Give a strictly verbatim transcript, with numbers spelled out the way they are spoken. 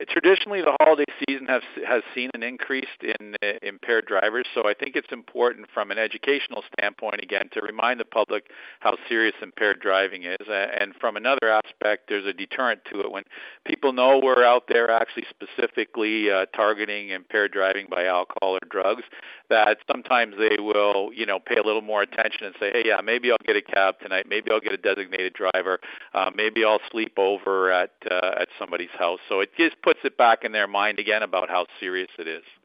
Traditionally, the holiday season has has seen an increase in uh, impaired drivers, so I think it's important from an educational standpoint, again, to remind the public how serious impaired driving is. Uh, and from another aspect, there's a deterrent to it. When people know we're out there actually specifically uh, targeting impaired driving by alcohol or drugs, that sometimes they will, you know, pay a little more attention and say, hey, yeah, maybe I'll get a cab tonight, maybe I'll get a designated driver, uh, maybe I'll sleep over at uh, at somebody's house. So it just puts it back in their mind again about how serious it is.